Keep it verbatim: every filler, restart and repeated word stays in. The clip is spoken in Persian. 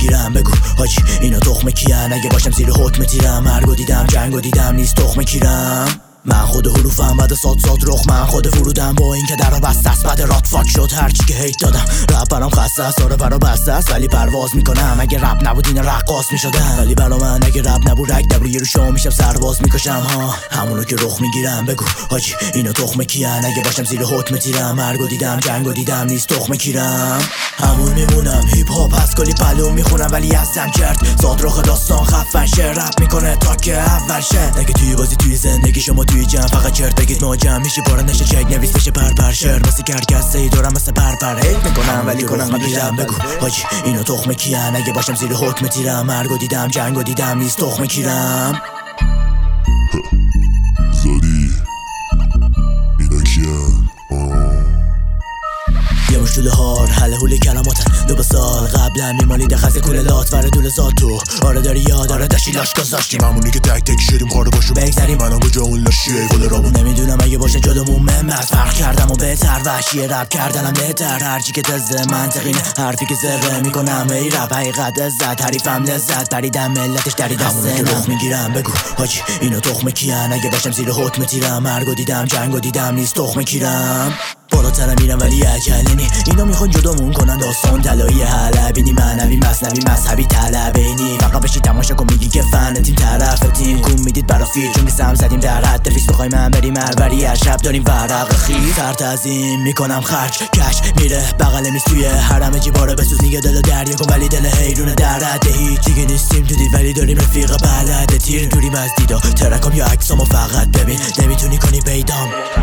میگیرم بگو حاجی اینا تخمه کیان؟ اگه باشم زیر حکم تیرم، مرگو دیدم جنگو دیدم نیست تخمه کیرم. من خود حروفم بعد سات سات رخ، من خود فرودم با این که درا بسته است بعد رات فاک شد هرچی که هیت دادم. رپ برام خسته است آره برا بسته است ولی پرواز میکنم. اگه رپ نبود این رقاص میشدم ولی برا من اگه رپ نبود رک دبلو یه رو شو میشم سرباز میکشم ها همونو که رخ میگیرم بگو حاجی اینا تخمه کیان؟ اگه باشم زیر حکم تیرم، مرگو دیدم جنگو دیدم نیست تخمه کیرم. همون میمونم هیپ هاپ از کلی پلو میخونم ولی ازم کرد زادرخ داستان خفن شه رپ میکنه تا که اول شه. نگه توی بازی توی زندگی شما توی جمع فقط چرت بگید ما جمع میشی بارا نشه چک نویس بشه پر پر شعر مثل کرکسته ای دورم مثل پر پر هیت میکنم ولی کنم میگیرم بگو حاجی اینا تخمه کیان؟ اگه باشم زیر حکم تیرم، مرگو دیدم جنگو دیدم نیست تخمه کیرم. زادی اینا کیان؟ یه مشتول هار حله هولی کلاماتن دو به سال قبلا میمالیده خزه کوله لات وره دول زاد تو آره داری یاد آره داشتی لاش گذاشتیم همونی که تک تک شدیم قاره باشو بگذاریم منم کجا اون لاشیه گل رامون. نمیدونم اگه باشه جلومون ممت فرق کردم و بهتر وحشیه رپ کردنم بهتر هرچی که تزه منطقینه حرفی که ذره میکنم ای رپ حقیقت عزت حریفم لذت پریدم ملتش دری دسته رخ میگیرم بگو حاجی اینا تخمه کیان؟ اگه باشم زیر حکم تیرم، مرگو دیدم جنگو دیدم نیست تخمه کیرم. بالاتر میرم ولی عجله اینا میخوان جدامون کنن داستان طلایی حلبینی معنوی مصنوی مذهبی طلبینی فقط بشی تماشا کن میگی که فن تیم طرف تیم کون میدید برا فیل چون که سم زدیم در حد فیس بخوای من بریم الوری هر شب داریم ورق خیز سر تعظیم میکنم خرج کش میره بغل میز توی حرم جیباره بسوز نیگه دل دریا کن ولی دل حیرونه در حد هیچ دیگه نیستیم تو دید ولی داریم رفیق بلده تیر دوریم از دیدا ترکم یا عکسامو فقط ببین نمیتونی کنی پیدام.